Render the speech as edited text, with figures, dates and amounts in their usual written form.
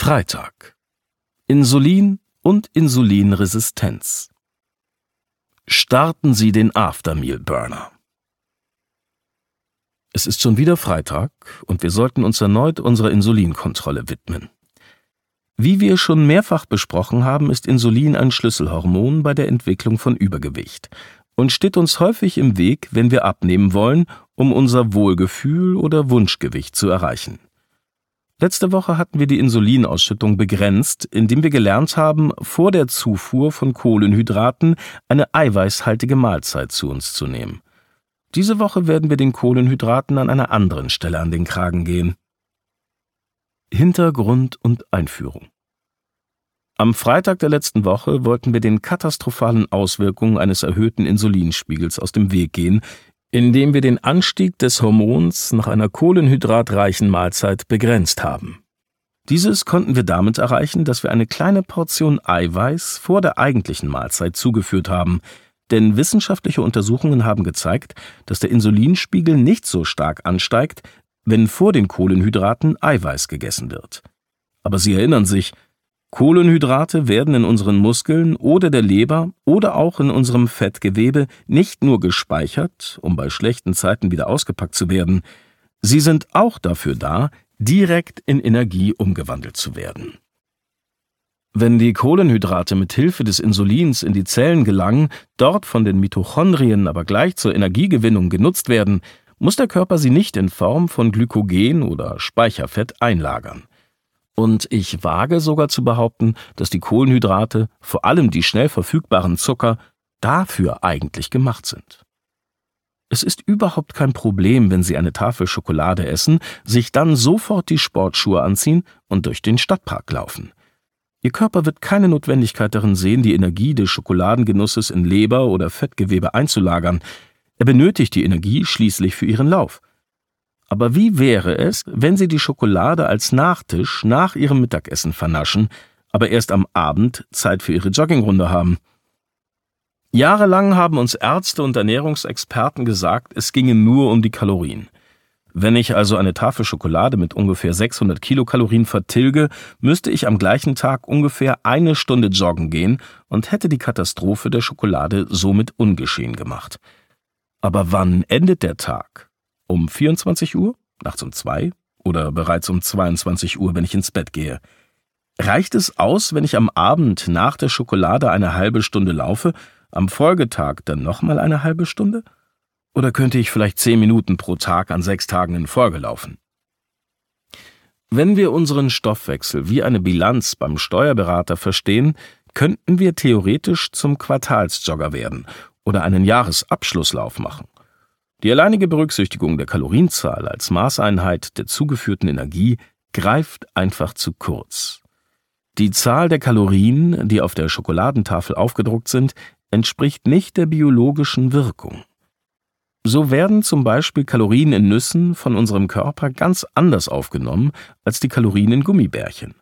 Freitag. Insulin und Insulinresistenz. Starten Sie den Aftermeal Burner. Es ist schon wieder Freitag und wir sollten uns erneut unserer Insulinkontrolle widmen. Wie wir schon mehrfach besprochen haben, ist Insulin ein Schlüsselhormon bei der Entwicklung von Übergewicht und steht uns häufig im Weg, wenn wir abnehmen wollen, um unser Wohlgefühl oder Wunschgewicht zu erreichen. Letzte Woche hatten wir die Insulinausschüttung begrenzt, indem wir gelernt haben, vor der Zufuhr von Kohlenhydraten eine eiweißhaltige Mahlzeit zu uns zu nehmen. Diese Woche werden wir den Kohlenhydraten an einer anderen Stelle an den Kragen gehen. Hintergrund und Einführung. Am Freitag der letzten Woche wollten wir den katastrophalen Auswirkungen eines erhöhten Insulinspiegels aus dem Weg gehen, indem wir den Anstieg des Hormons nach einer kohlenhydratreichen Mahlzeit begrenzt haben. Dieses konnten wir damit erreichen, dass wir eine kleine Portion Eiweiß vor der eigentlichen Mahlzeit zugeführt haben, denn wissenschaftliche Untersuchungen haben gezeigt, dass der Insulinspiegel nicht so stark ansteigt, wenn vor den Kohlenhydraten Eiweiß gegessen wird. Aber Sie erinnern sich, Kohlenhydrate werden in unseren Muskeln oder der Leber oder auch in unserem Fettgewebe nicht nur gespeichert, um bei schlechten Zeiten wieder ausgepackt zu werden, sie sind auch dafür da, direkt in Energie umgewandelt zu werden. Wenn die Kohlenhydrate mit Hilfe des Insulins in die Zellen gelangen, dort von den Mitochondrien aber gleich zur Energiegewinnung genutzt werden, muss der Körper sie nicht in Form von Glykogen oder Speicherfett einlagern. Und ich wage sogar zu behaupten, dass die Kohlenhydrate, vor allem die schnell verfügbaren Zucker, dafür eigentlich gemacht sind. Es ist überhaupt kein Problem, wenn Sie eine Tafel Schokolade essen, sich dann sofort die Sportschuhe anziehen und durch den Stadtpark laufen. Ihr Körper wird keine Notwendigkeit darin sehen, die Energie des Schokoladengenusses in Leber oder Fettgewebe einzulagern. Er benötigt die Energie schließlich für Ihren Lauf. Aber wie wäre es, wenn Sie die Schokolade als Nachtisch nach Ihrem Mittagessen vernaschen, aber erst am Abend Zeit für Ihre Joggingrunde haben? Jahrelang haben uns Ärzte und Ernährungsexperten gesagt, es ginge nur um die Kalorien. Wenn ich also eine Tafel Schokolade mit ungefähr 600 Kilokalorien vertilge, müsste ich am gleichen Tag ungefähr 1 Stunde joggen gehen und hätte die Katastrophe der Schokolade somit ungeschehen gemacht. Aber wann endet der Tag? Um 24 Uhr, nachts um 2 oder bereits um 22 Uhr, wenn ich ins Bett gehe? Reicht es aus, wenn ich am Abend nach der Schokolade eine halbe Stunde laufe, am Folgetag dann nochmal eine halbe Stunde? Oder könnte ich vielleicht 10 Minuten pro Tag an 6 Tagen in Folge laufen? Wenn wir unseren Stoffwechsel wie eine Bilanz beim Steuerberater verstehen, könnten wir theoretisch zum Quartalsjogger werden oder einen Jahresabschlusslauf machen. Die alleinige Berücksichtigung der Kalorienzahl als Maßeinheit der zugeführten Energie greift einfach zu kurz. Die Zahl der Kalorien, die auf der Schokoladentafel aufgedruckt sind, entspricht nicht der biologischen Wirkung. So werden zum Beispiel Kalorien in Nüssen von unserem Körper ganz anders aufgenommen als die Kalorien in Gummibärchen.